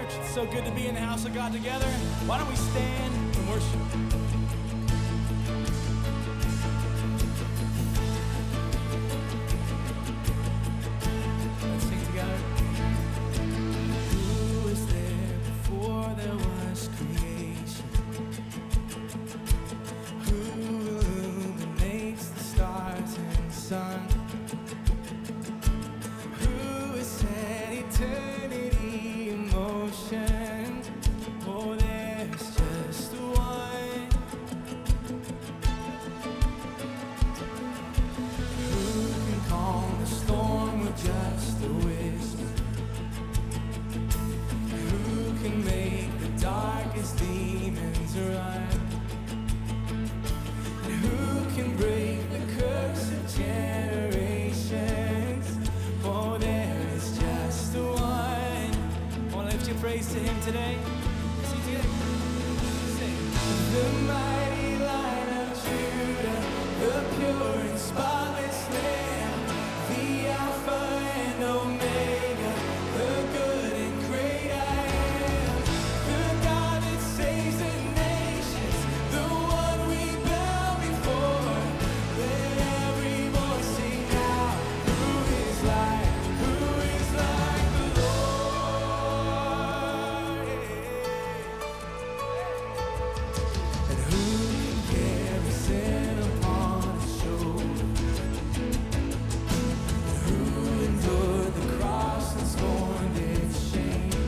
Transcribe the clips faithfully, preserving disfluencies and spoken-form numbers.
church. It's so good to be in the house of God together. Why don't we stand and worship? Let's sing together. Who was there before there was creation? Who illuminates the stars and the sun? Who has set eternity in motion? Oh, there's just one. Who can calm the storm with just a whisper? Who can make the darkest demons run? And who can break the curse of generations? Oh, there is just one. I want to lift your praise to Him today. Sing together. Sing. The mighty Lion of Judah, the pure and spotless Lamb, the Alpha and Omega, the good and great I am, the God that saves the nations, the one we bow before. Let every voice sing out, who is like, who is like the Lord? And who can carry sin upon his shoulder? Who endured the cross and scorned its shame?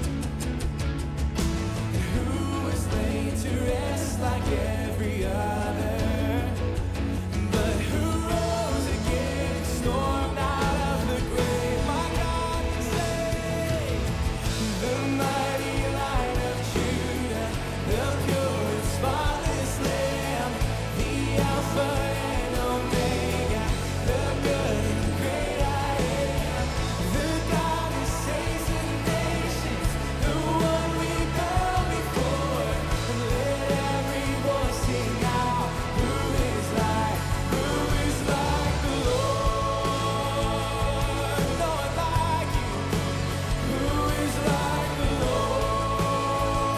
And who was laid to rest like every other? But who rose again and stormed out of the grave? My God can save. The mighty Lion of Judah, the pure and spotless Lamb, the Alpha and Omega, the good and great I am, the God who saves the nations, the one we bow before. And let every voice sing out, who is like, who is like the Lord? No one like you. Who is like the Lord?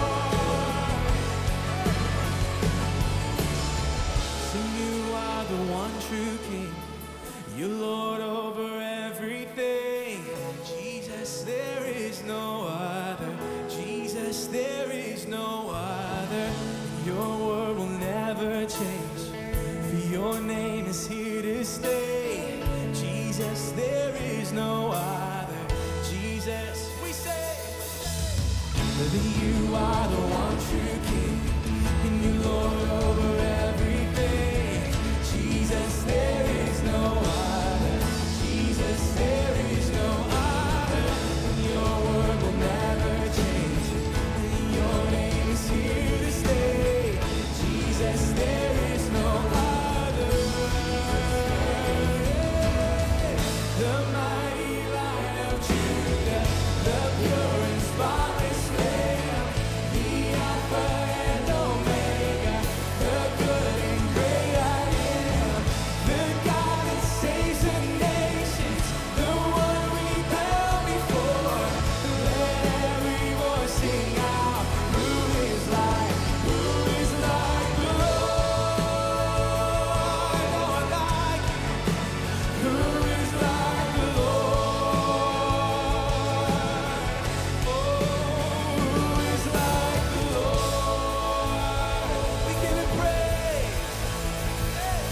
Sing, you are the one true King. You Lord over everything. Jesus, there is no other. Jesus, there is no other. Your word will never change, for your name is here to stay. Jesus, there is no other. Jesus, we say that you are the one true King, and you Lord over everything. Jesus, there is no other. Jesus, there is no other. Your word will never change, and your name is here to stay. Jesus, there is no other. The mighty Lion of Judah, the pure and spotless Lamb, the Alpha and Omega, the good and great I am, the God that saves the nations, the one we bow before. Let every voice sing out, who is like, who is like the Lord? No one like you. Who is like the Lord? Oh, who is like the Lord? We give Him praise. Hey.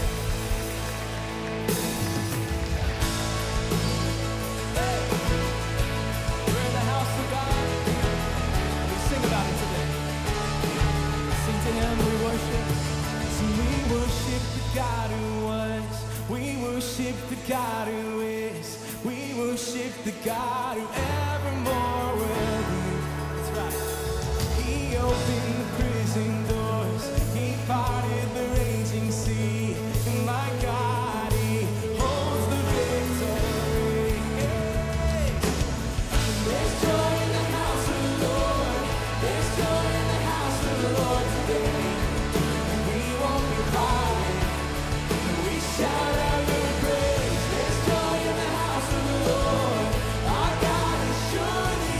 Hey. We're in the house of God. We sing about Him today. We sing to Him, we worship. So we worship the God who was. We worship the God who is. We worship the God who evermore will be. That's right. He opened the prison doors. He parted the raging sea. And my God, He holds the victory. Hey. There's joy in the house of the Lord. There's joy in the house of the Lord today. And we won't be quiet. We shout out your praise. There's joy in the house of the Lord. Our God is surely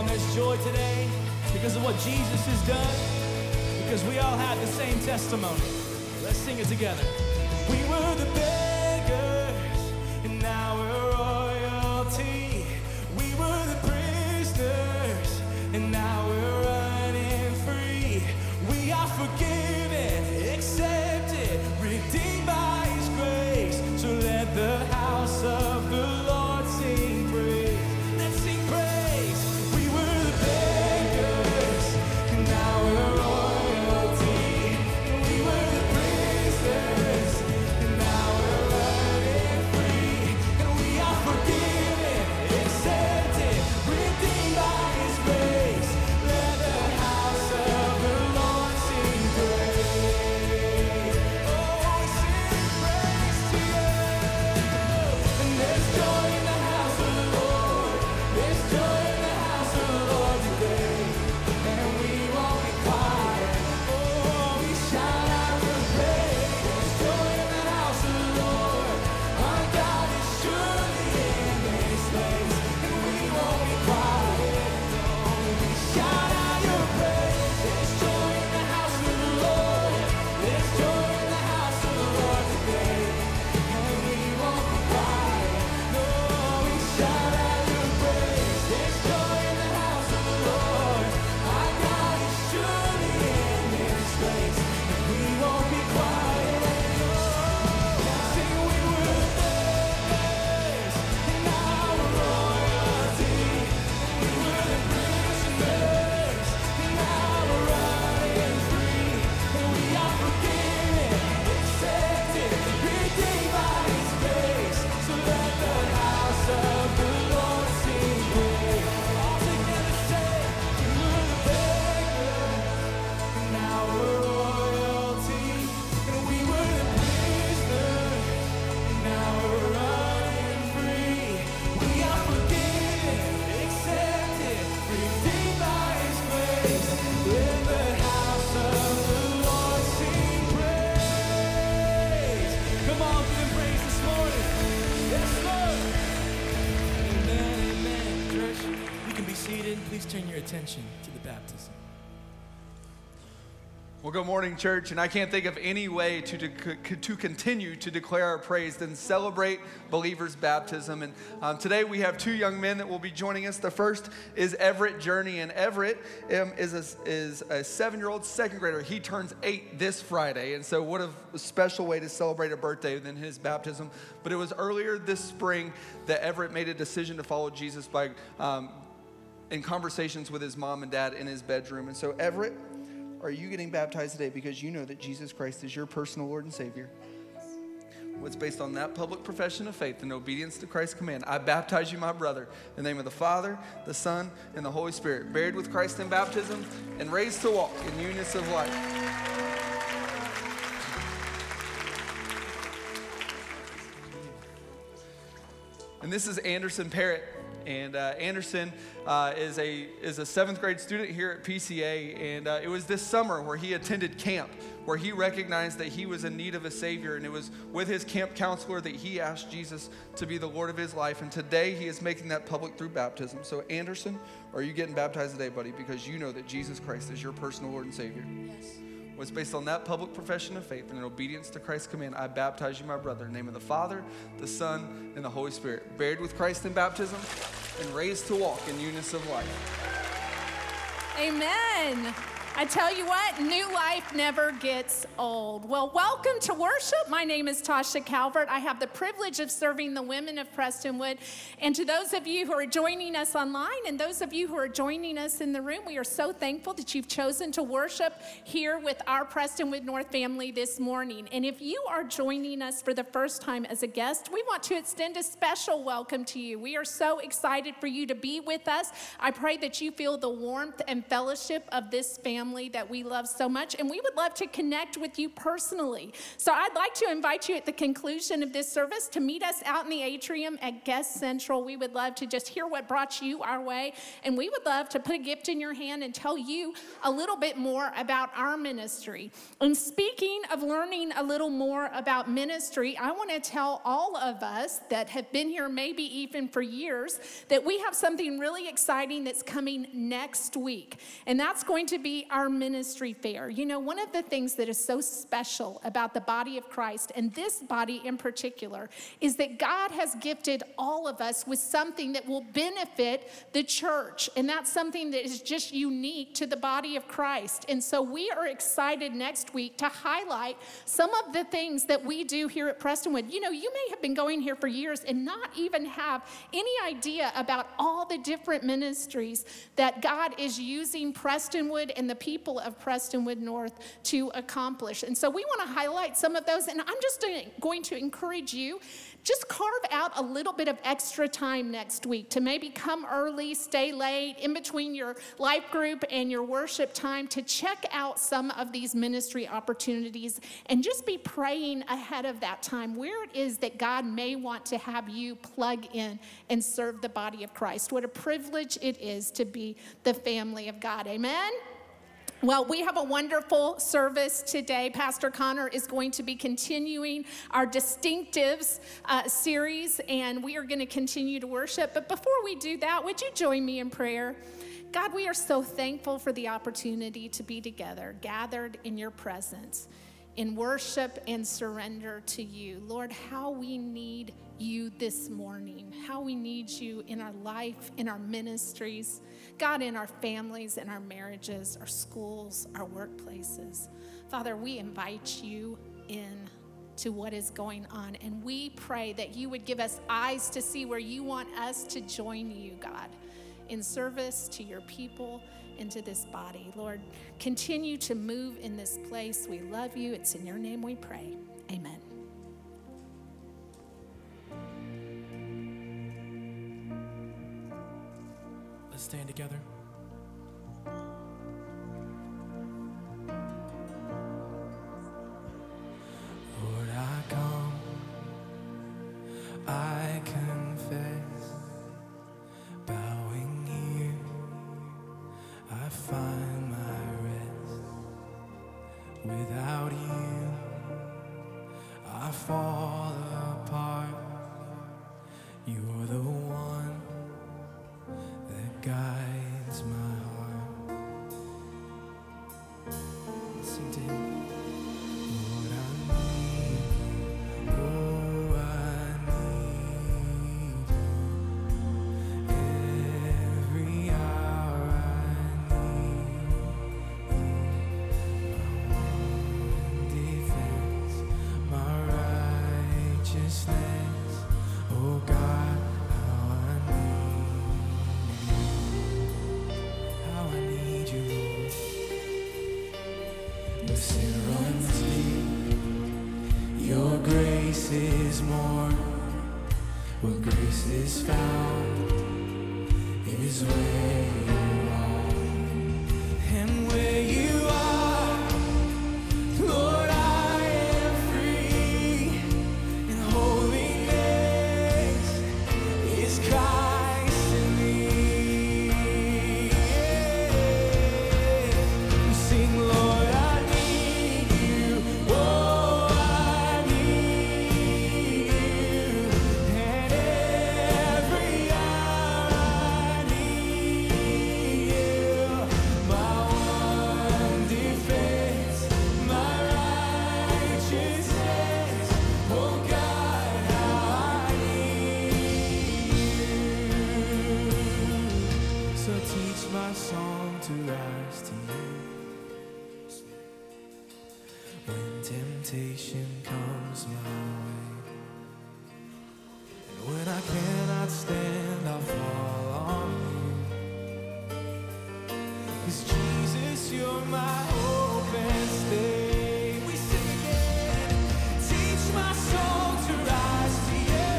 on, there's joy today because of what Jesus has done, because we all have the same testimony. Let's sing it together. We were the beggars, and now we're royalty. We were the prisoners, and now we're running free. We are forgiven, accepted, redeemed by His grace. So let the house of the Lord sing praise. Let's sing praise. We were the beggars, and now we're royalty. We were the prisoners, and now we're running free. And we are forgiven, accepted, redeemed by His grace. Let the house of the Lord sing praise. Oh, we sing praise to You. And there's joy in the house of the Lord. There's joy in the house of the Lord today. And we won't be quiet. Oh, we shout out Your praise. There's joy in the house of the Lord. Our God is surely in this place. And we won't be quiet. No, we shout out Your praise. There's joy in the house of the Lord. There's joy in the house of the Lord today. And we won't be quiet. No, we shout out Your praise. There's joy in the house of the Lord. Our God is surely in this place. And we won't be quiet. Sing, we were the beggars, and now we're royalty. We were the prisoners, and now we're running free. And we are forgiven, accepted, redeemed by His grace. So let the house of the Lord sing praise. All together say, we were the beggars, and now we're royalty. And we were the prisoners, and now we're running free. We are forgiven, accepted, redeemed by His grace. Let the house of the Lord sing praise. Come on, give Him praise this morning. Yes, Lord. Amen, amen. Church, you can be seated. Please turn your attention to the baptism. Well, good morning, church, and I can't think of any way to dec- to continue to declare our praise than celebrate believers' baptism. And um, today we have two young men that will be joining us. The first is Everett Journey, and Everett um, is a, is a seven-year-old second grader. He turns eight this Friday, and so what a special way to celebrate a birthday than his baptism. But it was earlier this spring that Everett made a decision to follow Jesus by um, in conversations with his mom and dad in his bedroom. And so Everett, are you getting baptized today because you know that Jesus Christ is your personal Lord and Savior? Well, it's based on that public profession of faith and obedience to Christ's command. I baptize you, my brother, in the name of the Father, the Son, and the Holy Spirit, buried with Christ in baptism and raised to walk in newness of life. And this is Anderson Parrott. And uh, Anderson uh, is a is a seventh grade student here at P C A, and uh, it was this summer where he attended camp, where he recognized that he was in need of a Savior, and it was with his camp counselor that he asked Jesus to be the Lord of his life, and today he is making that public through baptism. So Anderson, are you getting baptized today, buddy, because you know that Jesus Christ is your personal Lord and Savior? Yes. Was based on that public profession of faith and in obedience to Christ's command. I baptize you, my brother, in the name of the Father, the Son, and the Holy Spirit, buried with Christ in baptism and raised to walk in newness of life. Amen. I tell you what, new life never gets old. Well, welcome to worship. My name is Tasha Calvert. I have the privilege of serving the women of Prestonwood. And to those of you who are joining us online and those of you who are joining us in the room, we are so thankful that you've chosen to worship here with our Prestonwood North family this morning. And if you are joining us for the first time as a guest, we want to extend a special welcome to you. We are so excited for you to be with us. I pray that you feel the warmth and fellowship of this family family that we love so much, and we would love to connect with you personally. So I'd like to invite you at the conclusion of this service to meet us out in the atrium at Guest Central. We would love to just hear what brought you our way, and we would love to put a gift in your hand and tell you a little bit more about our ministry. And speaking of learning a little more about ministry, I want to tell all of us that have been here maybe even for years that we have something really exciting that's coming next week, and that's going to be our ministry fair. You know, one of the things that is so special about the body of Christ, and this body in particular, is that God has gifted all of us with something that will benefit the church, and that's something that is just unique to the body of Christ. And so we are excited next week to highlight some of the things that we do here at Prestonwood. You know, you may have been going here for years and not even have any idea about all the different ministries that God is using Prestonwood and the people of Prestonwood North to accomplish. And so we want to highlight some of those, and I'm just going to encourage you, just carve out a little bit of extra time next week to maybe come early, stay late, in between your life group and your worship time, to check out some of these ministry opportunities and just be praying ahead of that time where it is that God may want to have you plug in and serve the body of Christ. What a privilege it is to be the family of God. Amen? Well, we have a wonderful service today. Pastor Connor is going to be continuing our Distinctives uh, series, and we are going to continue to worship. But before we do that, would you join me in prayer? God, we are so thankful for the opportunity to be together, gathered in your presence, in worship and surrender to you. Lord, how we need you this morning, how we need you in our life, in our ministries, God, in our families, in our marriages, our schools, our workplaces. Father, we invite you in to what is going on, and we pray that you would give us eyes to see where you want us to join you, God, in service to your people, into this body. Lord, continue to move in this place. We love you. It's in your name we pray. Amen. Let's stand together. Lord, I come, I confess, bowing here, I find my rest. Without you, I fall apart. You're the one that guides my heart. Sing to him. Lord, I need you. Oh, I need you. Every hour I need you. My one defense, my righteousness. Oh God, how I need you. The sin runs deep, your grace is more. Where grace is found is where you are. And where you are, Lord, I am free. And holiness is Christ in me. We sing, Lord, I need you. Oh, I need you. And every hour I need you. My one defense, my righteousness. Oh God, how I need you. So teach my song to rise to you. When temptation comes my way, and when I cannot stand, I'll fall on you. 'Cause Jesus, you're my hope and stay. We sing again. Teach my soul to rise to you.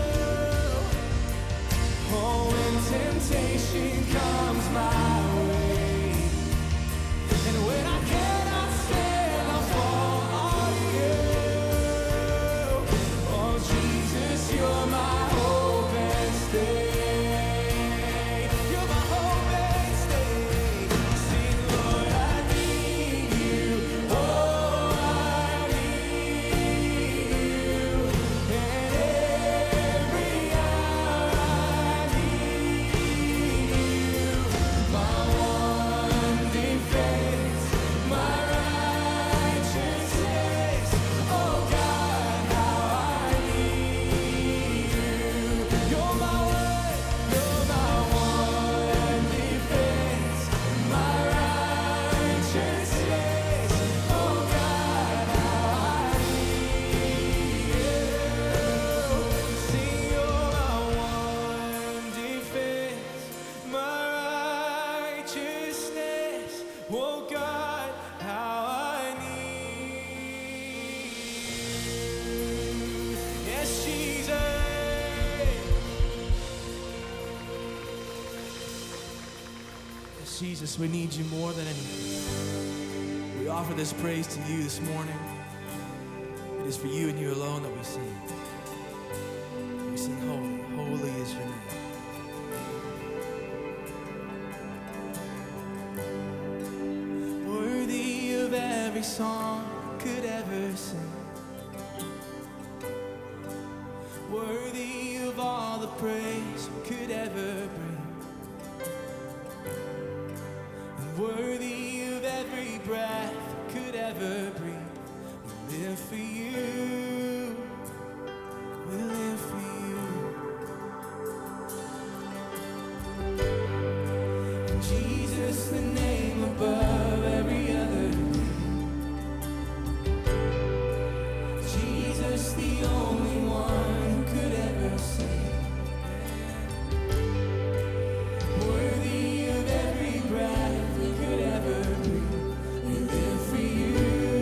Oh, when temptation comes my way, and Jesus, we need you more than anything. We offer this praise to you this morning. It is for you and you alone that we sing. We sing holy, holy is your name. Worthy of every song could ever sing. Worthy of all the praise we could ever bring. And worthy of every breath we could ever breathe. We live for you. We live for you. Jesus, the name above every other name. Jesus, the only one who could ever save. Worthy of every breath we could ever breathe. We live for you.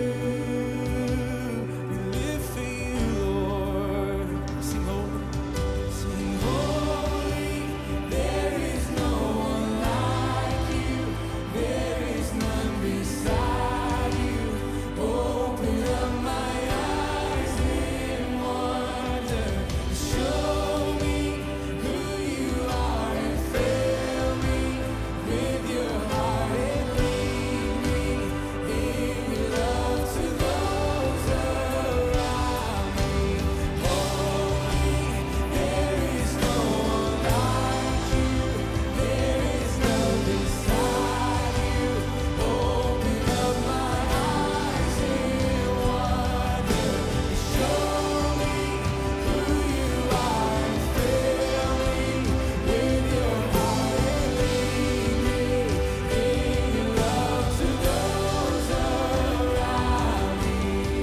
We live for you, Lord. Sing holy, sing holy. There is no one like you. There is none beside you. Open up my eyes in wonder. Show me who you are and fill me with your heart and lead me in your love to those around me. Holy, there is no one like you. There is none beside you. Open up my eyes in wonder. Show me who you are and fill me with your heart and lead me in your love to those around me.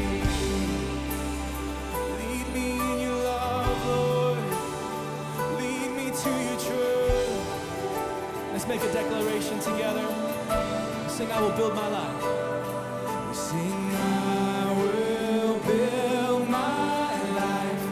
Lead me in your love, Lord. Lead me to your truth. Let's make a declaration together. Sing, I will build my life. We sing, I will build my life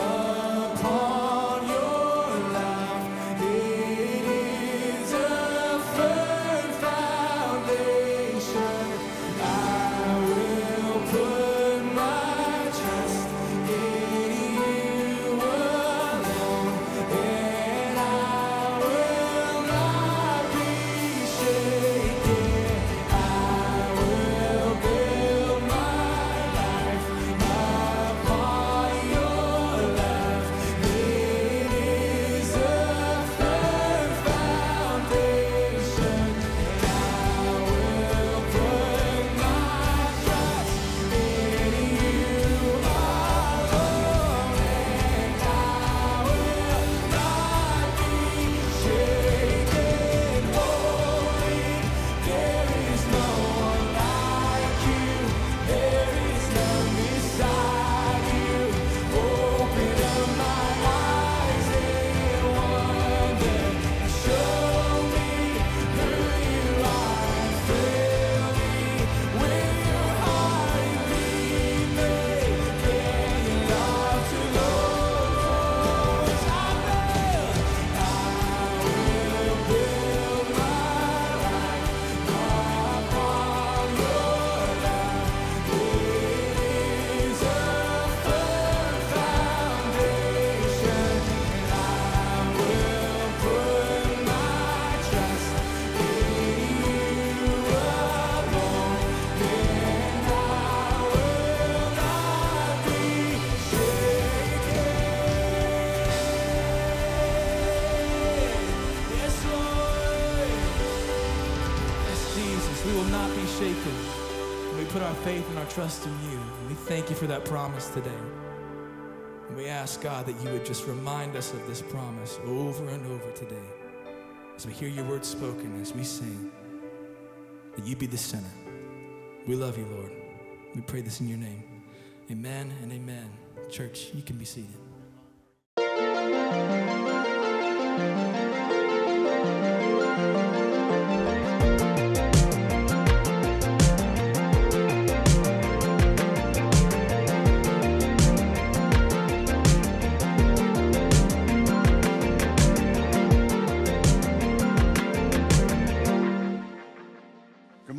upon your love. It is a firm foundation. I will put my trust in you alone, and I will not be shaken. I will build my life upon your love. It is a firm foundation. I will put my trust in you alone, and I will not be shaken. Holy, there is no one like you. There is none beside you. Open up my eyes in wonder. Show me who you are and fill me with your heart and lead me in your love to those. I will, I will build my life upon your love. It is a firm foundation, and I will put my trust in you alone, and I will not be shaken. Yes, Lord. Yes, Jesus, we will not be shaken. We put our faith and our trust in you. And we thank you for that promise today. And we ask, God, that you would just remind us of this promise over and over today. As we hear your word spoken, as we sing, that you be the center. We love you, Lord. We pray this in your name. Amen and amen. Church, you can be seated.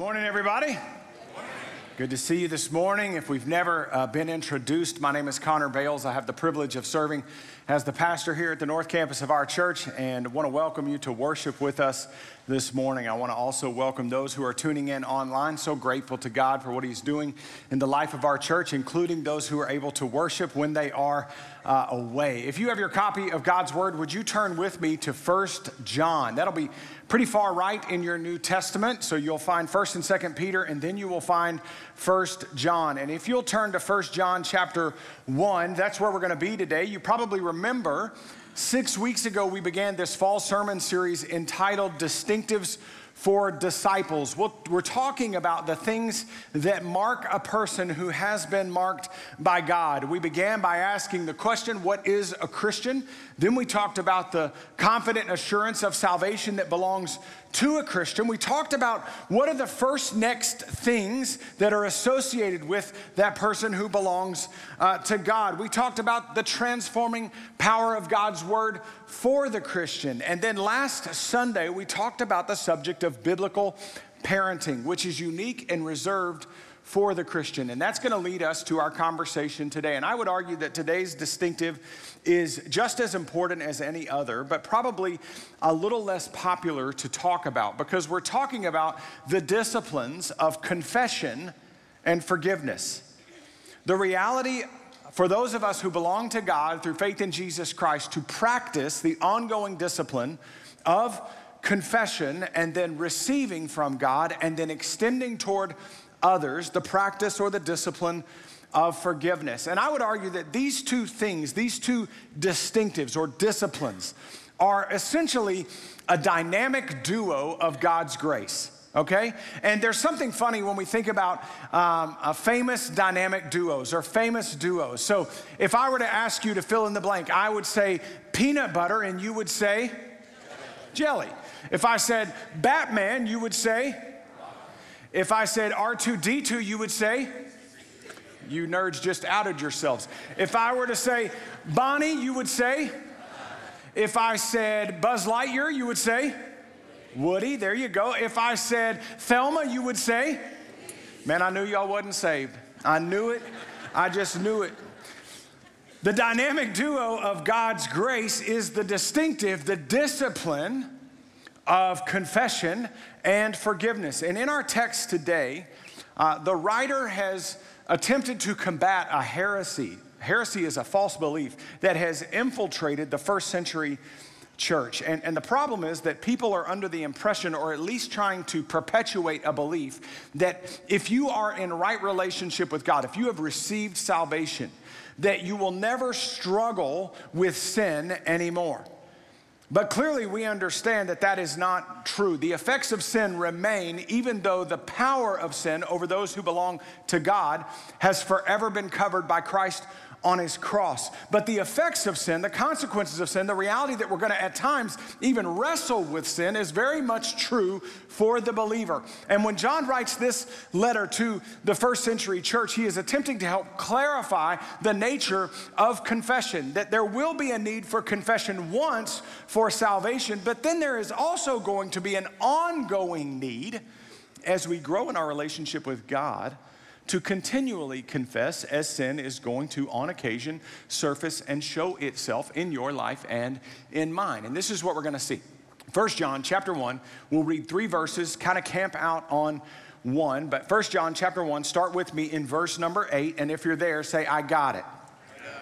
morning, everybody. Good to see you this morning. If we've never uh, been introduced, my name is Connor Bales. I have the privilege of serving as the pastor here at the North Campus of our church, and want to welcome you to worship with us this morning. I want to also welcome those who are tuning in online. So grateful to God for what He's doing in the life of our church, including those who are able to worship when they are uh, away. If you have your copy of God's Word, would you turn with me to First John? That'll be pretty far right in your New Testament. So you'll find First and Second Peter, and then you will find First John. And if you'll turn to First John chapter one, that's where we're going to be today. You probably remember six weeks ago we began this fall sermon series entitled Distinctives for Disciples. We're talking about the things that mark a person who has been marked by God. We began by asking the question, what is a Christian? Then we talked about the confident assurance of salvation that belongs to a Christian. We talked about what are the first next things that are associated with that person who belongs uh, to God. We talked about the transforming power of God's Word for the Christian. And then last Sunday, we talked about the subject of biblical parenting, which is unique and reserved for the Christian. And that's going to lead us to our conversation today. And I would argue that today's distinctive is just as important as any other, but probably a little less popular to talk about, because we're talking about the disciplines of confession and forgiveness. The reality for those of us who belong to God through faith in Jesus Christ to practice the ongoing discipline of confession and then receiving from God and then extending toward others the practice or the discipline of forgiveness. And I would argue that these two things, these two distinctives or disciplines, are essentially a dynamic duo of God's grace. Okay? And there's something funny when we think about um, a famous dynamic duos or famous duos. So if I were to ask you to fill in the blank, I would say peanut butter and you would say jelly. If I said Batman, you would say. If I said R two D two, you would say. You nerds just outed yourselves. If I were to say Bonnie, you would say. If I said Buzz Lightyear, you would say Woody. There you go. If I said Thelma, you would say. Man, I knew y'all wasn't saved. I knew it. I just knew it. The dynamic duo of God's grace is the distinctive, the discipline of confession and forgiveness. And in our text today, uh, the writer has attempted to combat a heresy. Heresy is a false belief that has infiltrated the first century church. And, and the problem is that people are under the impression, or at least trying to perpetuate a belief, that if you are in right relationship with God, if you have received salvation, that you will never struggle with sin anymore. But clearly we understand that that is not true. The effects of sin remain, even though the power of sin over those who belong to God has forever been covered by Christ on His cross. But the effects of sin, the consequences of sin, the reality that we're going to at times even wrestle with sin is very much true for the believer. And when John writes this letter to the first century church, he is attempting to help clarify the nature of confession, that there will be a need for confession once for salvation, but then there is also going to be an ongoing need as we grow in our relationship with God to continually confess, as sin is going to, on occasion, surface and show itself in your life and in mine. And this is what we're going to see. First John chapter one, we'll read three verses, kind of camp out on one. But First John chapter one, start with me in verse number eight. And if you're there, say, I got it. I got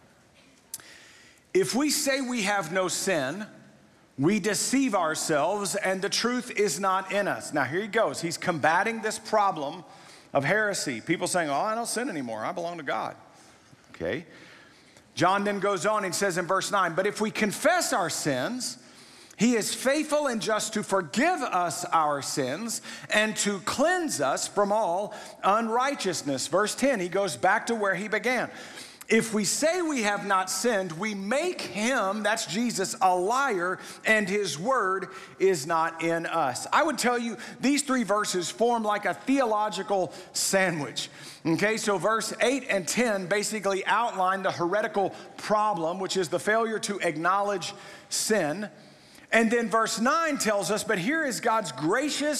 it. If we say we have no sin, we deceive ourselves and the truth is not in us. Now here he goes. He's combating this problem of heresy. People saying, oh, I don't sin anymore. I belong to God. Okay. John then goes on and says in verse nine, but if we confess our sins, He is faithful and just to forgive us our sins and to cleanse us from all unrighteousness. Verse ten, he goes back to where he began. If we say we have not sinned, we make Him, that's Jesus, a liar, and His word is not in us. I would tell you these three verses form like a theological sandwich. Okay, so verse eight and ten basically outline the heretical problem, which is the failure to acknowledge sin. And then verse nine tells us, but here is God's gracious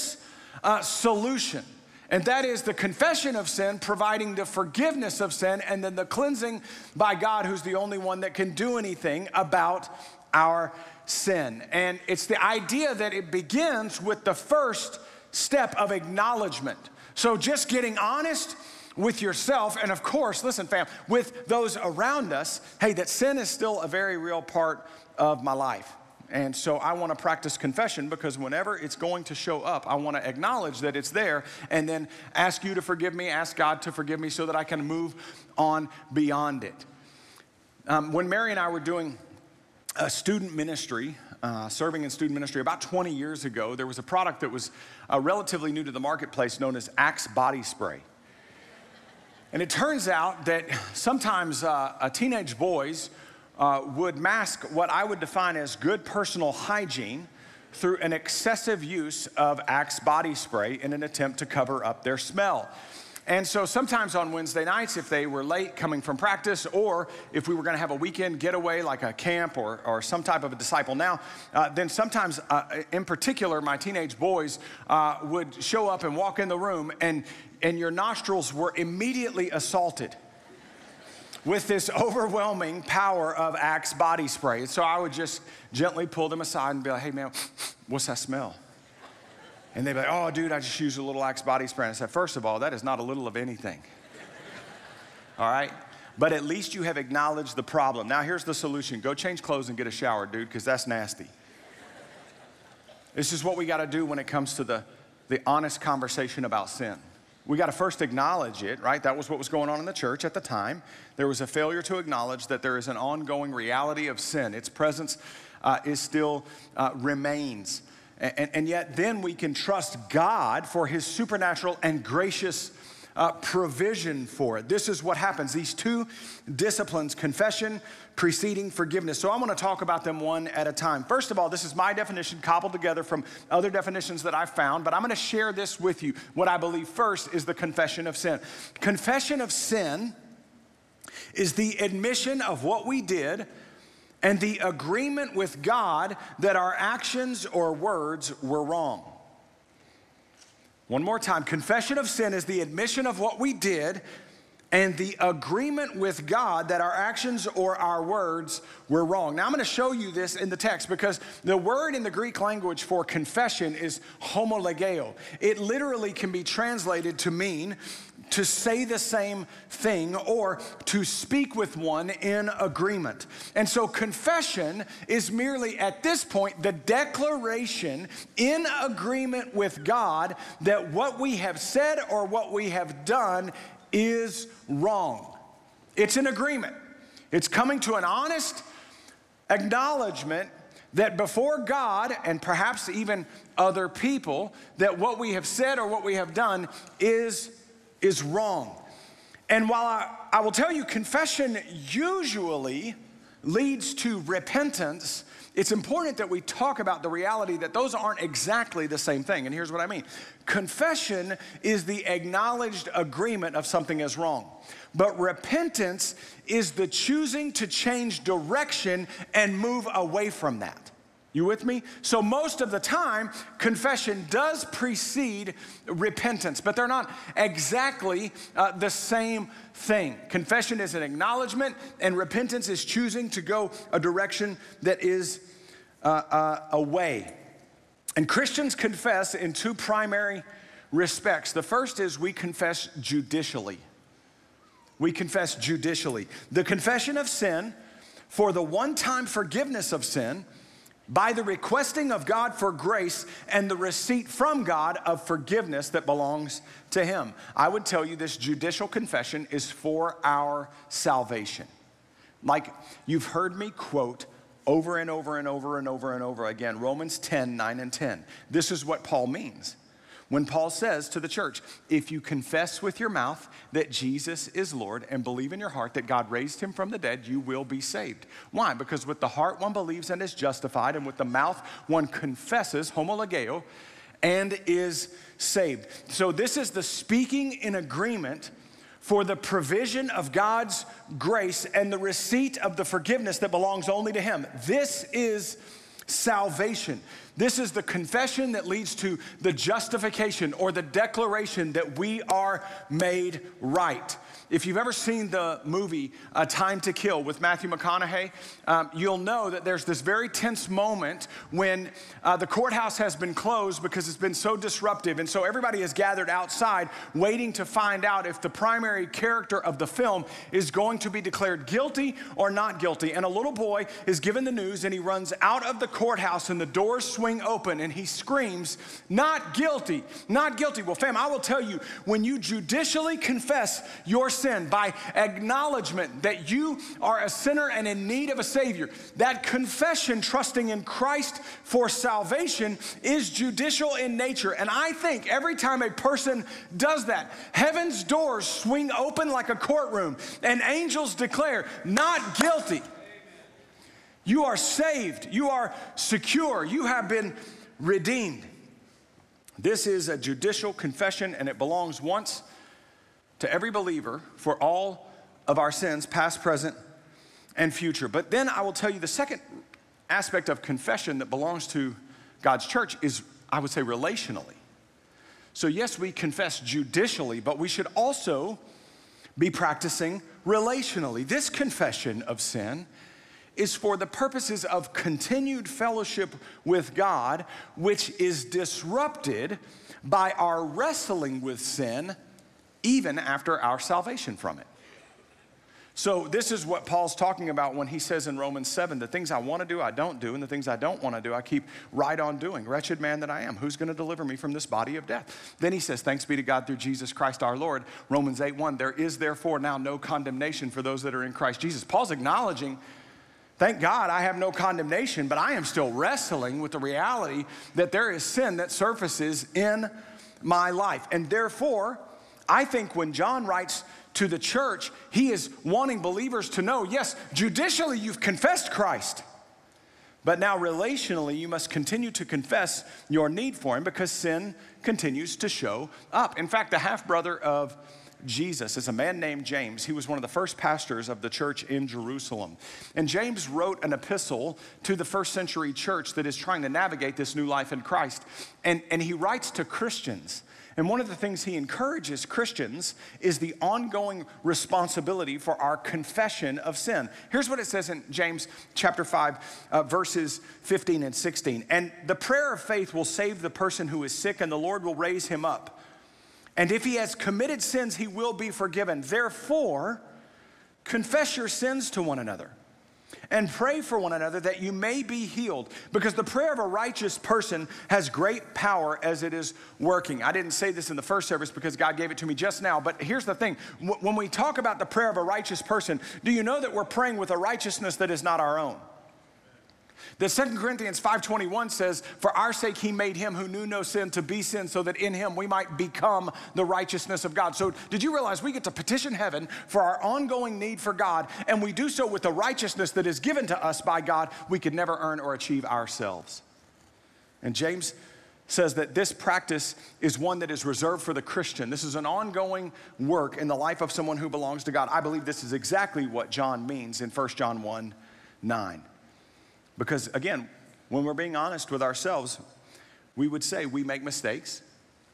uh, solution. And that is the confession of sin, providing the forgiveness of sin, and then the cleansing by God, who's the only one that can do anything about our sin. And it's the idea that it begins with the first step of acknowledgement. So just getting honest with yourself, and of course, listen fam, with those around us, hey, that sin is still a very real part of my life. And so I want to practice confession, because whenever it's going to show up, I want to acknowledge that it's there and then ask you to forgive me, ask God to forgive me so that I can move on beyond it. Um, when Mary and I were doing a student ministry, uh, serving in student ministry about twenty years ago, there was a product that was uh, relatively new to the marketplace known as Axe body spray. And it turns out that sometimes uh, uh, teenage boys Uh, would mask what I would define as good personal hygiene through an excessive use of Axe body spray in an attempt to cover up their smell. And so sometimes on Wednesday nights, if they were late coming from practice, or if we were going to have a weekend getaway like a camp or, or some type of a disciple now, uh, then sometimes, uh, in particular, my teenage boys uh, would show up and walk in the room, and, and your nostrils were immediately assaulted with this overwhelming power of Axe body spray. So I would just gently pull them aside and be like, hey man, what's that smell? And they'd be like, oh dude, I just used a little Axe body spray. And I said, first of all, that is not a little of anything. All right? But at least you have acknowledged the problem. Now here's the solution. Go change clothes and get a shower, dude, because that's nasty. This is what we gotta do when it comes to the, the honest conversation about sin. We got to first acknowledge it, right? That was what was going on in the church at the time. There was a failure to acknowledge that there is an ongoing reality of sin. Its presence uh, is still uh, remains. And, and yet then we can trust God for his supernatural and gracious uh, provision for it. This is what happens. These two disciplines, confession preceding forgiveness. So I want to talk about them one at a time. First of all, this is my definition cobbled together from other definitions that I found, but I'm going to share this with you. What I believe first is the confession of sin. Confession of sin is the admission of what we did and the agreement with God that our actions or words were wrong. One more time. Confession of sin is the admission of what we did and the agreement with God that our actions or our words were wrong. Now I'm going to show you this in the text, because the word in the Greek language for confession is homologeo. It literally can be translated to mean to say the same thing or to speak with one in agreement. And so confession is merely at this point the declaration in agreement with God that what we have said or what we have done is wrong. It's an agreement. It's coming to an honest acknowledgement that before God and perhaps even other people, that what we have said or what we have done is, is wrong. And while I, I will tell you, confession usually leads to repentance, it's important that we talk about the reality that those aren't exactly the same thing. And here's what I mean. Confession is the acknowledged agreement of something is wrong. But repentance is the choosing to change direction and move away from that. You with me? So most of the time, confession does precede repentance, but they're not exactly uh, the same thing. Confession is an acknowledgement, and repentance is choosing to go a direction that is uh, uh, away. And Christians confess in two primary respects. The first is we confess judicially. We confess judicially. The confession of sin for the one-time forgiveness of sin by the requesting of God for grace and the receipt from God of forgiveness that belongs to him. I would tell you this judicial confession is for our salvation. Like you've heard me quote over and over and over and over and over again, Romans ten, nine and ten. This is what Paul means. When Paul says to the church, if you confess with your mouth that Jesus is Lord and believe in your heart that God raised him from the dead, you will be saved. Why? Because with the heart one believes and is justified, and with the mouth one confesses, homologeo, and is saved. So this is the speaking in agreement for the provision of God's grace and the receipt of the forgiveness that belongs only to him. This is salvation. This is the confession that leads to the justification or the declaration that we are made right. If you've ever seen the movie uh, Time to Kill with Matthew McConaughey, um, you'll know that there's this very tense moment when uh, the courthouse has been closed because it's been so disruptive. And so everybody is gathered outside waiting to find out if the primary character of the film is going to be declared guilty or not guilty. And a little boy is given the news and he runs out of the courthouse and the doors swing open and he screams, "Not guilty, not guilty." Well, fam, I will tell you, when you judicially confess your sin by acknowledgement that you are a sinner and in need of a Savior, that confession, trusting in Christ for salvation, is judicial in nature. And I think every time a person does that, heaven's doors swing open like a courtroom and angels declare, "Not guilty." You are saved. You are secure. You have been redeemed. This is a judicial confession, and it belongs once to every believer for all of our sins, past, present, and future. But then I will tell you the second aspect of confession that belongs to God's church is, I would say, relationally. So yes, we confess judicially, but we should also be practicing relationally. This confession of sin is for the purposes of continued fellowship with God, which is disrupted by our wrestling with sin even after our salvation from it. So this is what Paul's talking about when he says in Romans seven, the things I want to do, I don't do, and the things I don't want to do, I keep right on doing. Wretched man that I am, who's going to deliver me from this body of death? Then he says, thanks be to God through Jesus Christ our Lord. Romans eight one, there is therefore now no condemnation for those that are in Christ Jesus. Paul's acknowledging, thank God I have no condemnation, but I am still wrestling with the reality that there is sin that surfaces in my life. And therefore, I think when John writes to the church, he is wanting believers to know, yes, judicially you've confessed Christ, but now relationally you must continue to confess your need for him because sin continues to show up. In fact, the half-brother of Jesus is a man named James. He was one of the first pastors of the church in Jerusalem. And James wrote an epistle to the first century church that is trying to navigate this new life in Christ. And, and he writes to Christians. And one of the things he encourages Christians is the ongoing responsibility for our confession of sin. Here's what it says in James chapter five, uh, verses fifteen and sixteen. And the prayer of faith will save the person who is sick, and the Lord will raise him up. And if he has committed sins, he will be forgiven. Therefore, confess your sins to one another and pray for one another that you may be healed, because the prayer of a righteous person has great power as it is working. I didn't say this in the first service because God gave it to me just now, but here's the thing. When we talk about the prayer of a righteous person, do you know that we're praying with a righteousness that is not our own? The Second Corinthians five twenty-one says, for our sake he made him who knew no sin to be sin, so that in him we might become the righteousness of God. So did you realize we get to petition heaven for our ongoing need for God, and we do so with the righteousness that is given to us by God we could never earn or achieve ourselves. And James says that this practice is one that is reserved for the Christian. This is an ongoing work in the life of someone who belongs to God. I believe this is exactly what John means in First John one nine. Because again, when we're being honest with ourselves, we would say we make mistakes,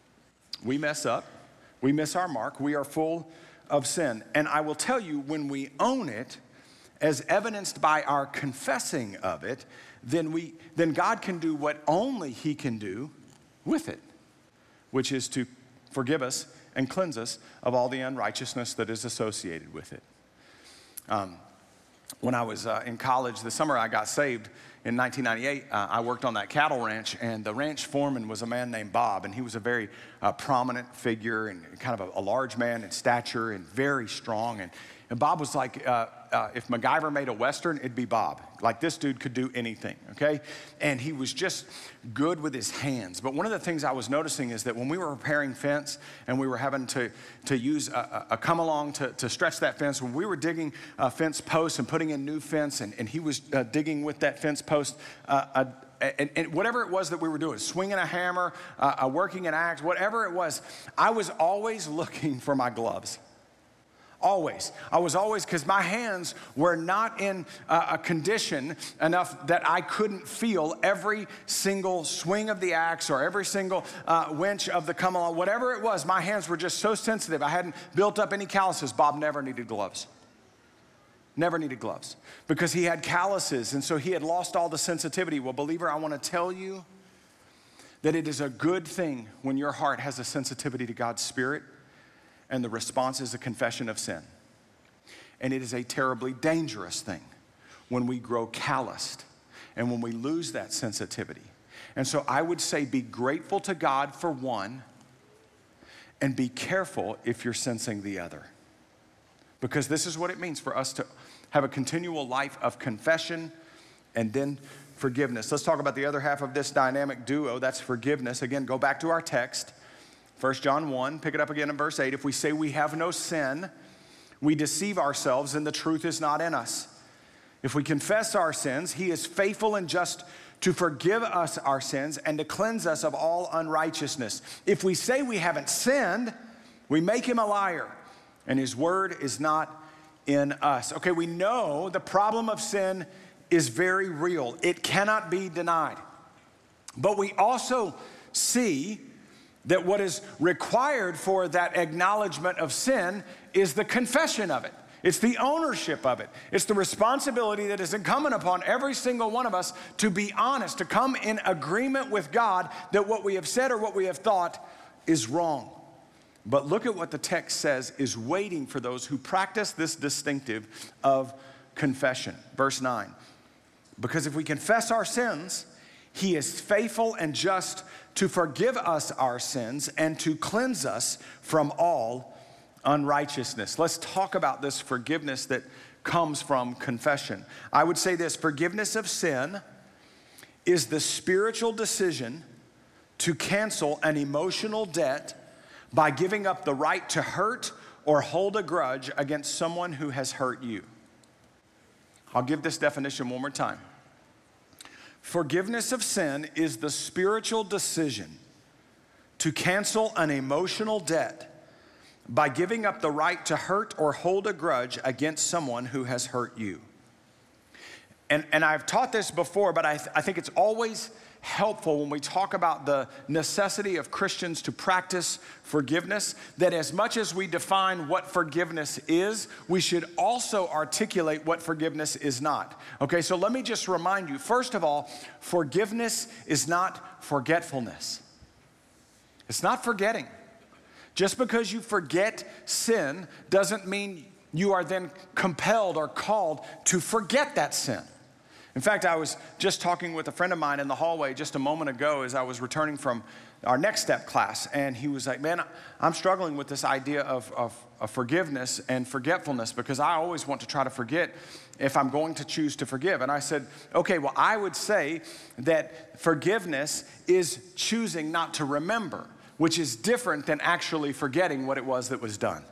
we mess up, we miss our mark, we are full of sin. And I will tell you, when we own it, as evidenced by our confessing of it, then we then God can do what only he can do with it, which is to forgive us and cleanse us of all the unrighteousness that is associated with it. Um, When I was uh, in college, the summer I got saved in nineteen ninety-eight, uh, I worked on that cattle ranch, and the ranch foreman was a man named Bob, and he was a very uh, prominent figure and kind of a, a large man in stature and very strong. And, and Bob was like, uh, uh, if MacGyver made a Western, it'd be Bob. Like, this dude could do anything, okay? And he was just good with his hands. But one of the things I was noticing is that when we were repairing fence and we were having to, to use a, a come-along to, to stretch that fence, when we were digging uh, fence posts and putting in new fence, and, and he was uh, digging with that fence post, uh, uh, and, and whatever it was that we were doing, swinging a hammer, uh, uh, working an axe, whatever it was, I was always looking for my gloves. Always. I was always, because my hands were not in a, a condition enough that I couldn't feel every single swing of the axe or every single uh, winch of the come along, whatever it was. My hands were just so sensitive. I hadn't built up any calluses. Bob never needed gloves. Never needed gloves because he had calluses, and so he had lost all the sensitivity. Well, believer, I want to tell you that it is a good thing when your heart has a sensitivity to God's Spirit, and the response is a confession of sin. And it is a terribly dangerous thing when we grow calloused and when we lose that sensitivity. And so I would say be grateful to God for one, and be careful if you're sensing the other. Because this is what it means for us to have a continual life of confession and then forgiveness. Let's talk about the other half of this dynamic duo. That's forgiveness. Again, go back to our text. First John one, pick it up again in verse eight. If we say we have no sin, we deceive ourselves and the truth is not in us. If we confess our sins, he is faithful and just to forgive us our sins and to cleanse us of all unrighteousness. If we say we haven't sinned, we make him a liar, and his word is not in us. Okay, we know the problem of sin is very real. It cannot be denied. But we also see that what is required for that acknowledgement of sin is the confession of it. It's the ownership of it. It's the responsibility that is incumbent upon every single one of us to be honest, to come in agreement with God that what we have said or what we have thought is wrong. But look at what the text says is waiting for those who practice this distinctive of confession. Verse nine, because if we confess our sins, he is faithful and just to forgive us our sins and to cleanse us from all unrighteousness. Let's talk about this forgiveness that comes from confession. I would say this: forgiveness of sin is the spiritual decision to cancel an emotional debt by giving up the right to hurt or hold a grudge against someone who has hurt you. I'll give this definition one more time. Forgiveness of sin is the spiritual decision to cancel an emotional debt by giving up the right to hurt or hold a grudge against someone who has hurt you. And, and I've taught this before, but I, th- I think it's always helpful when we talk about the necessity of Christians to practice forgiveness, that as much as we define what forgiveness is, we should also articulate what forgiveness is not. Okay, so let me just remind you, first of all, forgiveness is not forgetfulness. It's not forgetting. Just because you forget sin doesn't mean you are then compelled or called to forget that sin. In fact, I was just talking with a friend of mine in the hallway just a moment ago as I was returning from our Next Step class, and he was like, man, I'm struggling with this idea of, of, of forgiveness and forgetfulness because I always want to try to forget if I'm going to choose to forgive. And I said, okay, well, I would say that forgiveness is choosing not to remember, which is different than actually forgetting what it was that was done.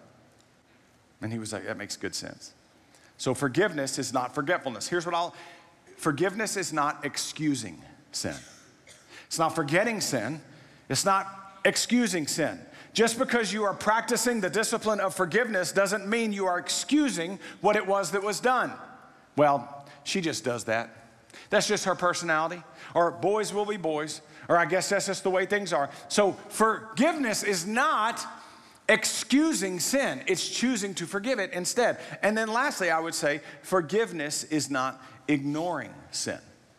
And he was like, that makes good sense. So forgiveness is not forgetfulness. Here's what I'll... Forgiveness is not excusing sin. It's not forgetting sin. It's not excusing sin. Just because you are practicing the discipline of forgiveness doesn't mean you are excusing what it was that was done. Well, she just does that. That's just her personality. Or boys will be boys. Or I guess that's just the way things are. So forgiveness is not excusing sin. It's choosing to forgive it instead. And then lastly, I would say forgiveness is not ignoring sin.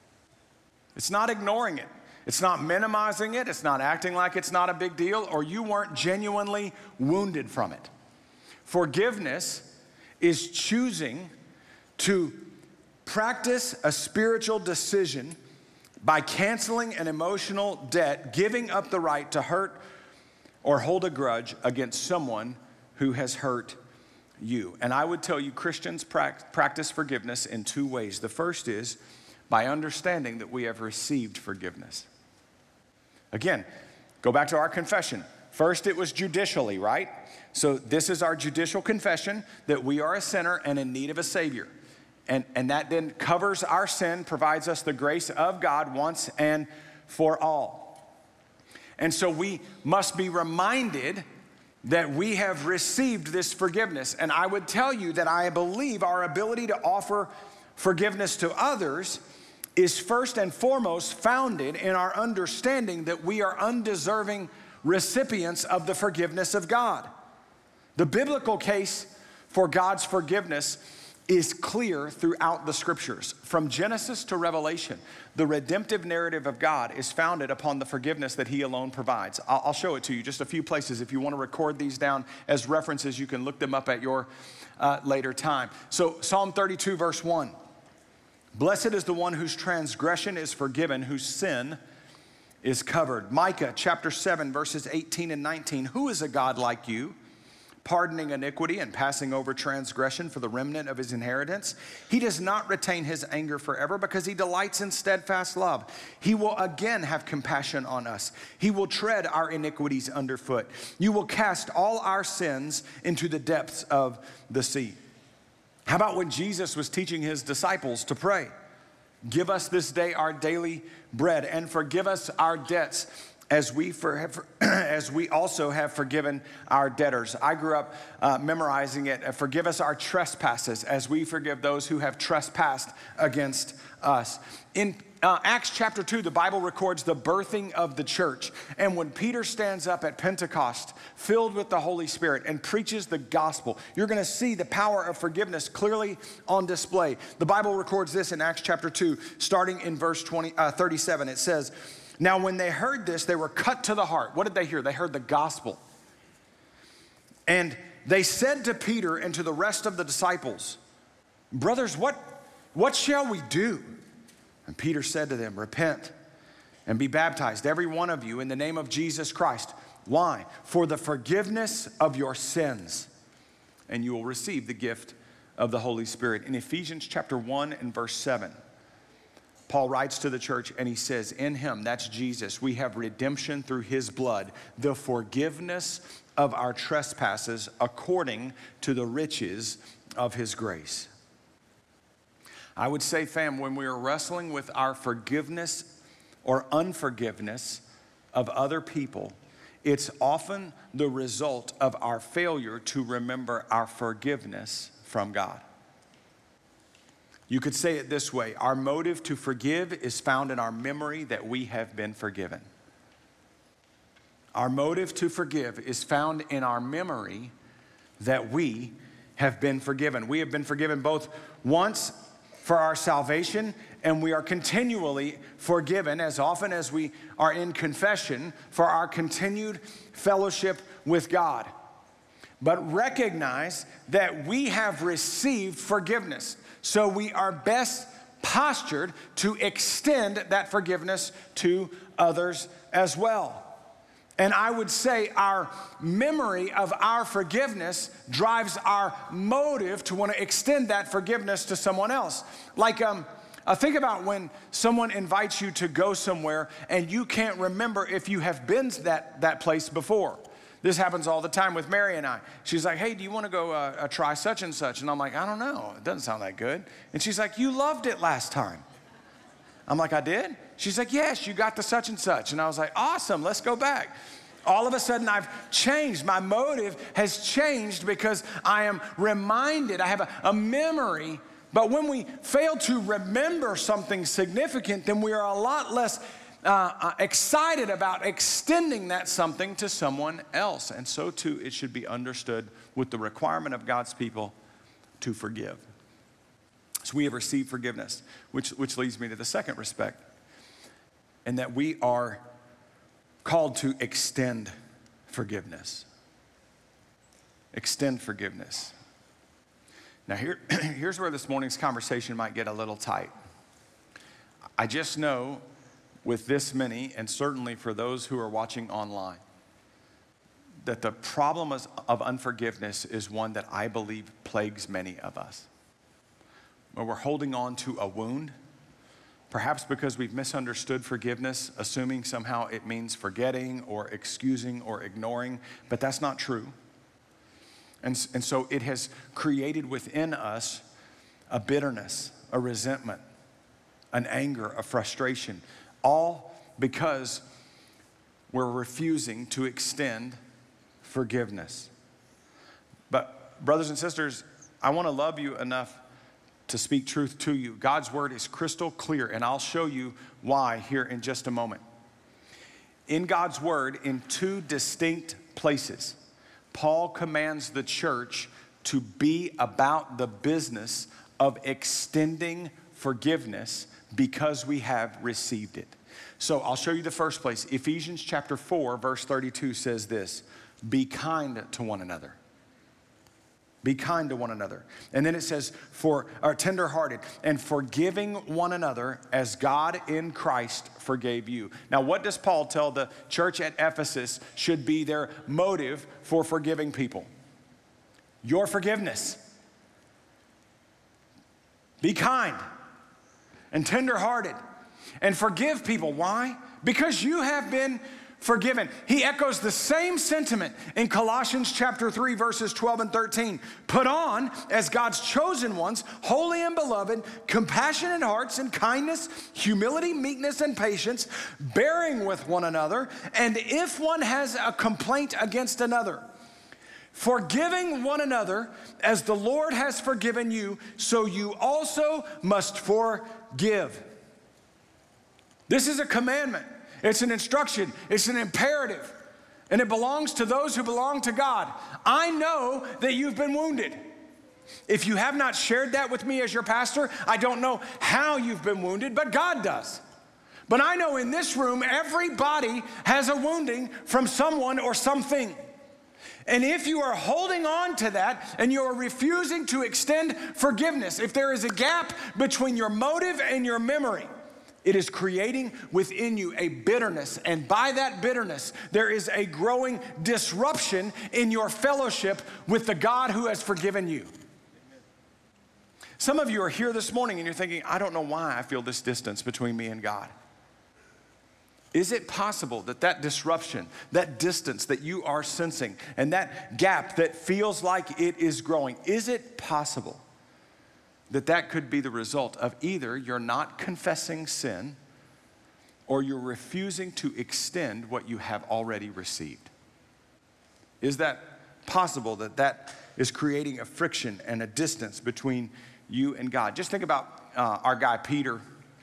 It's not ignoring it. It's not minimizing it. It's not acting like it's not a big deal or you weren't genuinely wounded from it. Forgiveness is choosing to practice a spiritual decision by canceling an emotional debt, giving up the right to hurt or hold a grudge against someone who has hurt you. And I would tell you, Christians practice forgiveness in two ways. The first is by understanding that we have received forgiveness. Again, go back to our confession. First, it was judicially, right? So this is our judicial confession that we are a sinner and in need of a Savior. And, and that then covers our sin, provides us the grace of God once and for all. And so we must be reminded that we have received this forgiveness. And I would tell you that I believe our ability to offer forgiveness to others is first and foremost founded in our understanding that we are undeserving recipients of the forgiveness of God. The biblical case for God's forgiveness is clear throughout the scriptures. From Genesis to Revelation, the redemptive narrative of God is founded upon the forgiveness that he alone provides. I'll, I'll show it to you, just a few places. If you want to record these down as references, you can look them up at your uh, later time. So Psalm thirty-two, verse one. Blessed is the one whose transgression is forgiven, whose sin is covered. Micah chapter seven, verses eighteen and nineteen. Who is a God like you, pardoning iniquity and passing over transgression for the remnant of his inheritance? He does not retain his anger forever because he delights in steadfast love. He will again have compassion on us. He will tread our iniquities underfoot. You will cast all our sins into the depths of the sea. How about when Jesus was teaching his disciples to pray? Give us this day our daily bread, and forgive us our debts as we for, as we also have forgiven our debtors. I grew up uh, memorizing it. Forgive us our trespasses as we forgive those who have trespassed against us. In uh, Acts chapter two, the Bible records the birthing of the church. And when Peter stands up at Pentecost, filled with the Holy Spirit, and preaches the gospel, you're going to see the power of forgiveness clearly on display. The Bible records this in Acts chapter two, starting in verse twenty, uh, thirty-seven. It says, now when they heard this, they were cut to the heart. What did they hear? They heard the gospel. And they said to Peter and to the rest of the disciples, brothers, what, what shall we do? And Peter said to them, repent and be baptized, every one of you, in the name of Jesus Christ. Why? For the forgiveness of your sins, and you will receive the gift of the Holy Spirit. In Ephesians chapter one and verse seven, Paul writes to the church and he says, in him, that's Jesus, we have redemption through his blood, the forgiveness of our trespasses according to the riches of his grace. I would say, fam, when we are wrestling with our forgiveness or unforgiveness of other people, it's often the result of our failure to remember our forgiveness from God. You could say it this way: our motive to forgive is found in our memory that we have been forgiven. Our motive to forgive is found in our memory that we have been forgiven. We have been forgiven both once for our salvation, and we are continually forgiven as often as we are in confession for our continued fellowship with God. But recognize that we have received forgiveness, so we are best postured to extend that forgiveness to others as well. And I would say our memory of our forgiveness drives our motive to want to extend that forgiveness to someone else. Like, um, uh, think about when someone invites you to go somewhere and you can't remember if you have been to that, that place before. This happens all the time with Mary and I. She's like, hey, do you want to go uh, uh, try such and such? And I'm like, I don't know. It doesn't sound that good. And she's like, you loved it last time. I'm like, I did? She's like, yes, you got the such and such. And I was like, awesome, let's go back. All of a sudden, I've changed. My motive has changed because I am reminded. I have a, a memory. But when we fail to remember something significant, then we are a lot less uh, uh, excited about extending that something to someone else. And so, too, it should be understood with the requirement of God's people to forgive. So we have received forgiveness, which, which leads me to the second respect, and that we are called to extend forgiveness. Extend forgiveness. Now here, here's where this morning's conversation might get a little tight. I just know with this many, and certainly for those who are watching online, that the problem of unforgiveness is one that I believe plagues many of us. Where we're holding on to a wound, perhaps because we've misunderstood forgiveness, assuming somehow it means forgetting or excusing or ignoring, but that's not true. And, and so it has created within us a bitterness, a resentment, an anger, a frustration, all because we're refusing to extend forgiveness. But brothers and sisters, I want to love you enough to speak truth to you. God's word is crystal clear, and I'll show you why here in just a moment. In God's word, in two distinct places, Paul commands the church to be about the business of extending forgiveness because we have received it. So I'll show you the first place. Ephesians chapter four, verse thirty-two says this: be kind to one another. Be kind to one another. And then it says, for are tenderhearted and forgiving one another as God in Christ forgave you. Now, what does Paul tell the church at Ephesus should be their motive for forgiving people? Your forgiveness. Be kind and tenderhearted and forgive people. Why? Because you have been forgiven. He echoes the same sentiment in Colossians chapter three, verses twelve and thirteen. Put on, as God's chosen ones, holy and beloved, compassionate hearts and kindness, humility, meekness, and patience, bearing with one another, and if one has a complaint against another, forgiving one another as the Lord has forgiven you, so you also must forgive. This is a commandment. It's an instruction. It's an imperative. And it belongs to those who belong to God. I know that you've been wounded. If you have not shared that with me as your pastor, I don't know how you've been wounded, but God does. But I know in this room, everybody has a wounding from someone or something. And if you are holding on to that and you are refusing to extend forgiveness, if there is a gap between your motive and your memory, it is creating within you a bitterness, and by that bitterness, there is a growing disruption in your fellowship with the God who has forgiven you. Some of you are here this morning and you're thinking, I don't know why I feel this distance between me and God. Is it possible that that disruption, that distance that you are sensing, and that gap that feels like it is growing, is it possible that that could be the result of either you're not confessing sin or you're refusing to extend what you have already received? Is that possible that that is creating a friction and a distance between you and God? Just think about uh, our guy Peter.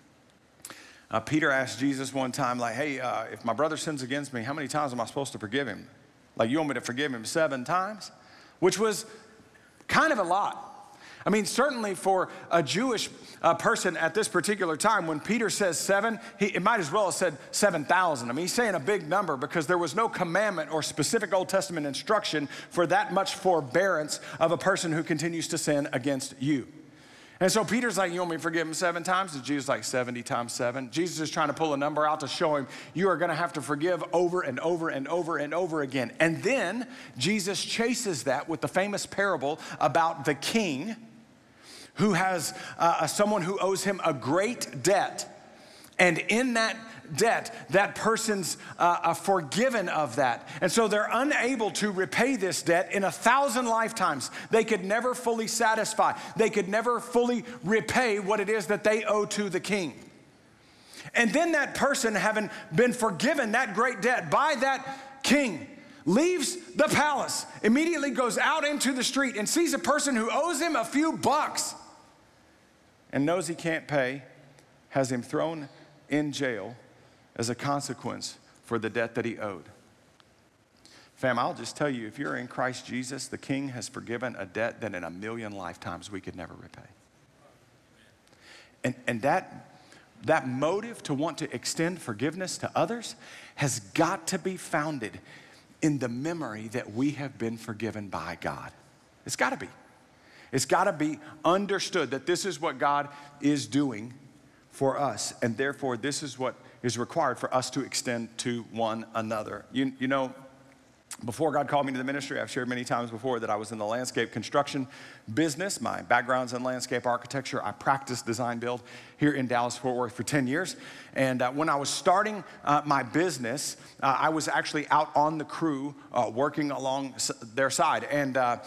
Uh, Peter asked Jesus one time, like, hey, uh, if my brother sins against me, how many times am I supposed to forgive him? Like, you want me to forgive him seven times? Which was kind of a lot. I mean, certainly for a Jewish uh, person at this particular time, when Peter says seven, he, it might as well have said seven thousand. I mean, he's saying a big number because there was no commandment or specific Old Testament instruction for that much forbearance of a person who continues to sin against you. And so Peter's like, you want me to forgive him seven times? And Jesus is like, seventy times seven. Jesus is trying to pull a number out to show him, you are going to have to forgive over and over and over and over again. And then Jesus chases that with the famous parable about the king who has uh, someone who owes him a great debt. And in that debt, that person's uh, forgiven of that. And so they're unable to repay this debt in a thousand lifetimes. They could never fully satisfy. They could never fully repay what it is that they owe to the king. And then that person, having been forgiven that great debt by that king, leaves the palace, immediately goes out into the street and sees a person who owes him a few bucks and knows he can't pay, has him thrown in jail as a consequence for the debt that he owed. Fam, I'll just tell you, if you're in Christ Jesus, the King has forgiven a debt that in a million lifetimes we could never repay. And, and that, that motive to want to extend forgiveness to others has got to be founded in the memory that we have been forgiven by God. It's got to be. It's got to be understood that this is what God is doing for us, and therefore this is what is required for us to extend to one another. You, you know, before God called me to the ministry, I've shared many times before that I was in the landscape construction business. My background's in landscape architecture. I practiced design build here in Dallas-Fort Worth for ten years. And uh, when I was starting uh, my business, uh, I was actually out on the crew uh, working along their side. And uh,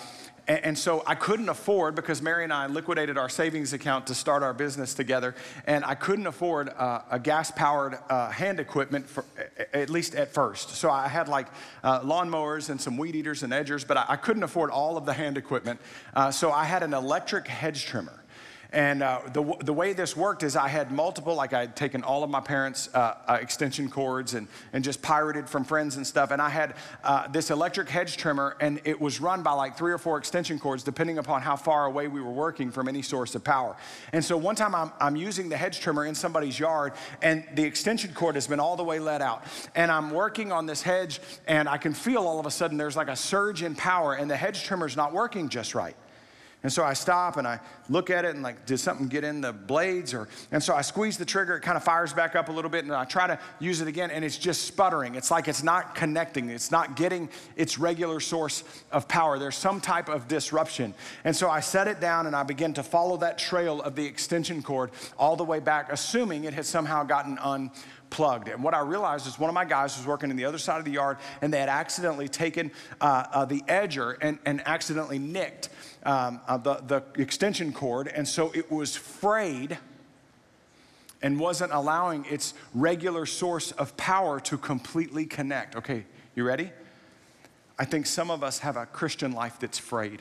And, and so I couldn't afford, because Mary and I liquidated our savings account to start our business together, and I couldn't afford uh, a gas-powered uh, hand equipment, for, at least at first. So I had like uh, lawnmowers and some weed eaters and edgers, but I, I couldn't afford all of the hand equipment. Uh, so I had an electric hedge trimmer. And uh, the, the way this worked is I had multiple, like I had taken all of my parents' uh, uh, extension cords and, and just pirated from friends and stuff. And I had uh, this electric hedge trimmer, and it was run by like three or four extension cords, depending upon how far away we were working from any source of power. And so one time I'm, I'm using the hedge trimmer in somebody's yard, and the extension cord has been all the way let out. And I'm working on this hedge, and I can feel all of a sudden there's like a surge in power, and the hedge trimmer's not working just right. And so I stop and I look at it and like, did something get in the blades? Or, and so I squeeze the trigger, it kind of fires back up a little bit, and I try to use it again, and it's just sputtering. It's like it's not connecting. It's not getting its regular source of power. There's some type of disruption. And so I set it down and I begin to follow that trail of the extension cord all the way back, assuming it had somehow gotten unplugged. And what I realized is one of my guys was working in the other side of the yard, and they had accidentally taken uh, uh, the edger and, and accidentally nicked Um, uh, the, the extension cord, and so it was frayed and wasn't allowing its regular source of power to completely connect. Okay, you ready? I think some of us have a Christian life that's frayed.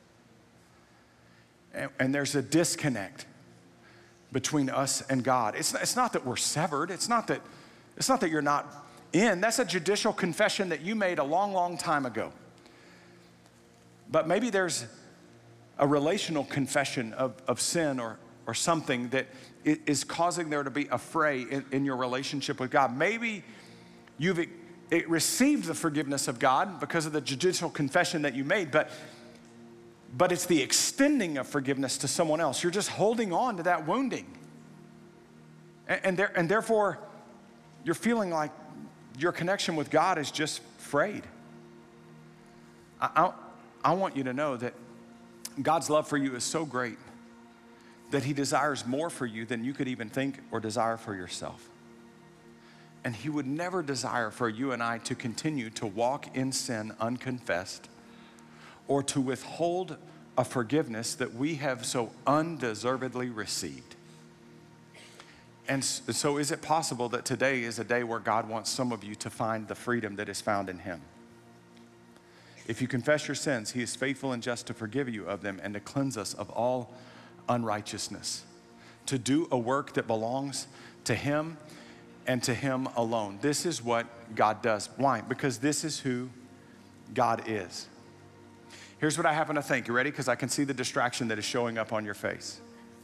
And, and there's a disconnect between us and God. It's, it's not that we're severed. It's not that, it's not that you're not in. That's a judicial confession that you made a long, long time ago. But maybe there's a relational confession of, of sin or, or something that is causing there to be a fray in, in your relationship with God. Maybe you've it received the forgiveness of God because of the judicial confession that you made, but, but it's the extending of forgiveness to someone else. You're just holding on to that wounding. And, and, there, and therefore, you're feeling like your connection with God is just frayed. I, I, I want you to know that God's love for you is so great that he desires more for you than you could even think or desire for yourself. And he would never desire for you and I to continue to walk in sin unconfessed or to withhold a forgiveness that we have so undeservedly received. And so is it possible that today is a day where God wants some of you to find the freedom that is found in him? If you confess your sins, he is faithful and just to forgive you of them and to cleanse us of all unrighteousness, to do a work that belongs to him and to him alone. This is what God does. Why? Because this is who God is. Here's what I happen to think. You ready? Because I can see the distraction that is showing up on your face.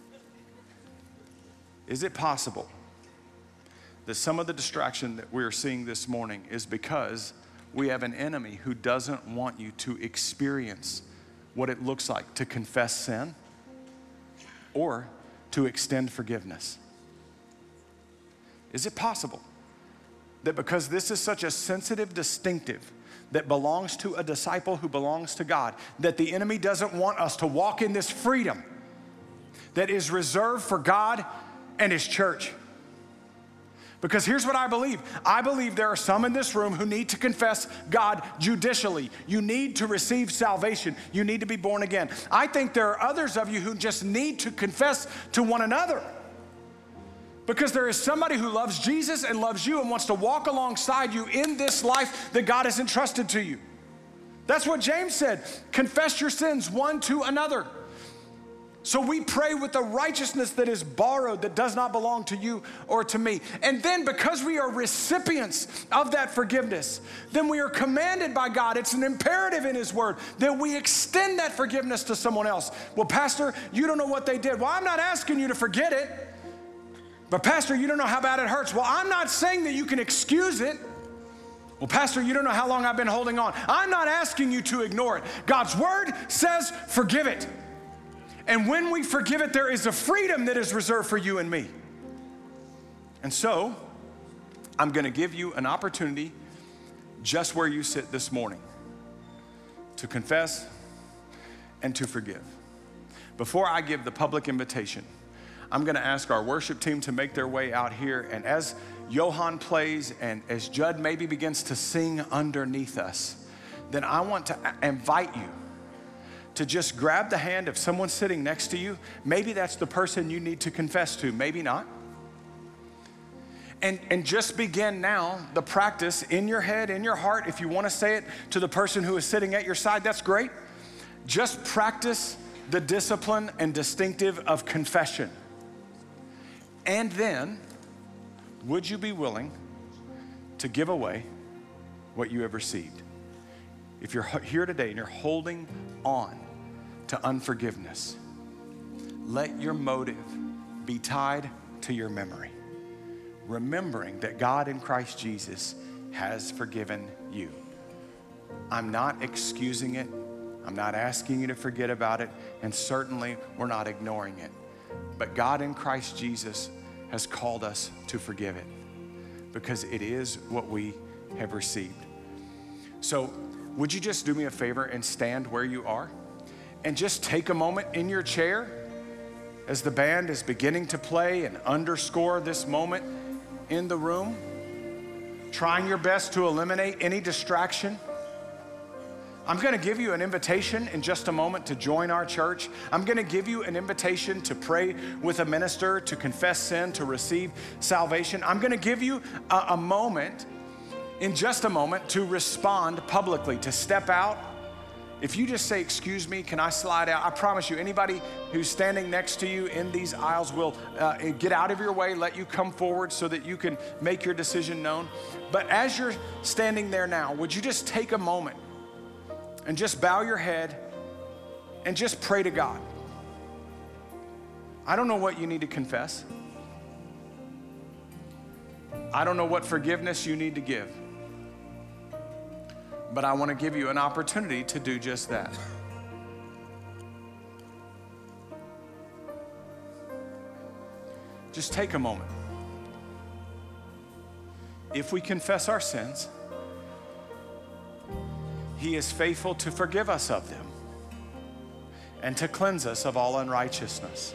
Is it possible that some of the distraction that we're seeing this morning is because we have an enemy who doesn't want you to experience what it looks like to confess sin or to extend forgiveness? Is it possible that because this is such a sensitive distinctive that belongs to a disciple who belongs to God, that the enemy doesn't want us to walk in this freedom that is reserved for God and his church? Because here's what I believe. I believe there are some in this room who need to confess God judicially. You need to receive salvation. You need to be born again. I think there are others of you who just need to confess to one another. Because there is somebody who loves Jesus and loves you and wants to walk alongside you in this life that God has entrusted to you. That's what James said. Confess your sins one to another. So we pray with the righteousness that is borrowed, that does not belong to you or to me. And then because we are recipients of that forgiveness, then we are commanded by God, it's an imperative in his word, that we extend that forgiveness to someone else. Well, Pastor, you don't know what they did. Well, I'm not asking you to forget it. But Pastor, you don't know how bad it hurts. Well, I'm not saying that you can excuse it. Well, Pastor, you don't know how long I've been holding on. I'm not asking you to ignore it. God's word says forgive it. And when we forgive it, there is a freedom that is reserved for you and me. And so, I'm going to give you an opportunity just where you sit this morning to confess and to forgive. Before I give the public invitation, I'm going to ask our worship team to make their way out here. And as Johan plays and as Judd maybe begins to sing underneath us, then I want to invite you to just grab the hand of someone sitting next to you. Maybe that's the person you need to confess to, maybe not. And, and just begin now the practice in your head, in your heart. If you want to say it to the person who is sitting at your side, that's great. Just practice the discipline and distinctive of confession. And then, would you be willing to give away what you have received? If you're here today and you're holding on to unforgiveness, let your motive be tied to your memory, remembering that God in Christ Jesus has forgiven you. I'm not excusing it. I'm not asking you to forget about it, and certainly we're not ignoring it. But God in Christ Jesus has called us to forgive it because it is what we have received. So would you just do me a favor and stand where you are and just take a moment in your chair as the band is beginning to play and underscore this moment in the room, trying your best to eliminate any distraction. I'm gonna give you an invitation in just a moment to join our church. I'm gonna give you an invitation to pray with a minister, to confess sin, to receive salvation. I'm gonna give you a, a moment in just a moment to respond publicly, to step out. If you just say, excuse me, can I slide out? I promise you, anybody who's standing next to you in these aisles will uh, get out of your way, let you come forward so that you can make your decision known. But as you're standing there now, would you just take a moment and just bow your head and just pray to God? I don't know what you need to confess. I don't know what forgiveness you need to give. But I want to give you an opportunity to do just that. Just take a moment. If we confess our sins, He is faithful to forgive us of them and to cleanse us of all unrighteousness.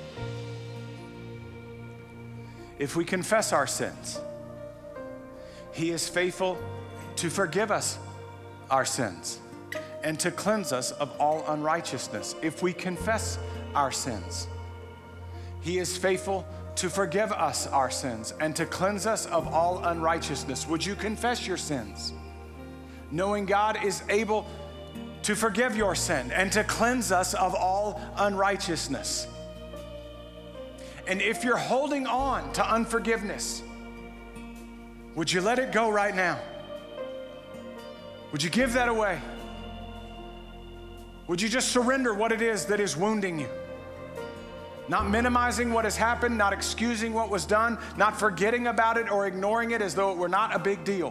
If we confess our sins, He is faithful to forgive us our sins and to cleanse us of all unrighteousness. If we confess our sins, He is faithful to forgive us our sins and to cleanse us of all unrighteousness. Would you confess your sins, knowing God is able to forgive your sin and to cleanse us of all unrighteousness? And if you're holding on to unforgiveness, would you let it go right now? Would you give that away? Would you just surrender what it is that is wounding you? Not minimizing what has happened, not excusing what was done, not forgetting about it or ignoring it as though it were not a big deal.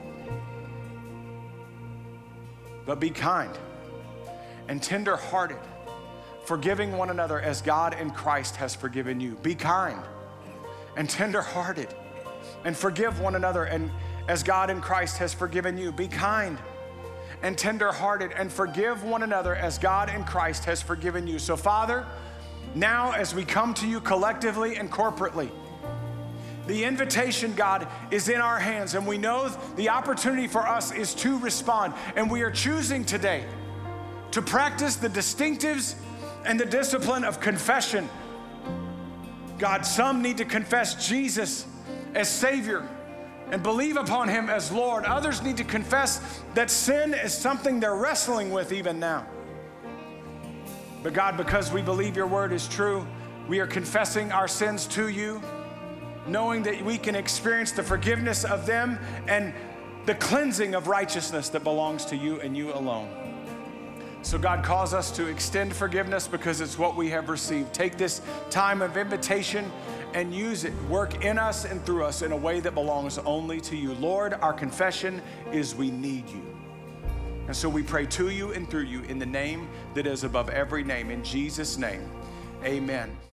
But be kind and tender-hearted, forgiving one another as God in Christ has forgiven you. Be kind and tender-hearted and forgive one another and as God in Christ has forgiven you. Be kind and tender-hearted and forgive one another as God in Christ has forgiven you. So Father, now as we come to you collectively and corporately, the invitation, God, is in our hands, and we know the opportunity for us is to respond. And we are choosing today to practice the distinctives and the discipline of confession. God, some need to confess Jesus as Savior and believe upon Him as Lord. Others need to confess that sin is something they're wrestling with even now. But God, because we believe your word is true, we are confessing our sins to you, knowing that we can experience the forgiveness of them and the cleansing of righteousness that belongs to you and you alone. So God calls us to extend forgiveness because it's what we have received. Take this time of invitation and use it. Work in us and through us in a way that belongs only to you. Lord, our confession is we need you. And so we pray to you and through you in the name that is above every name. In Jesus' name, amen.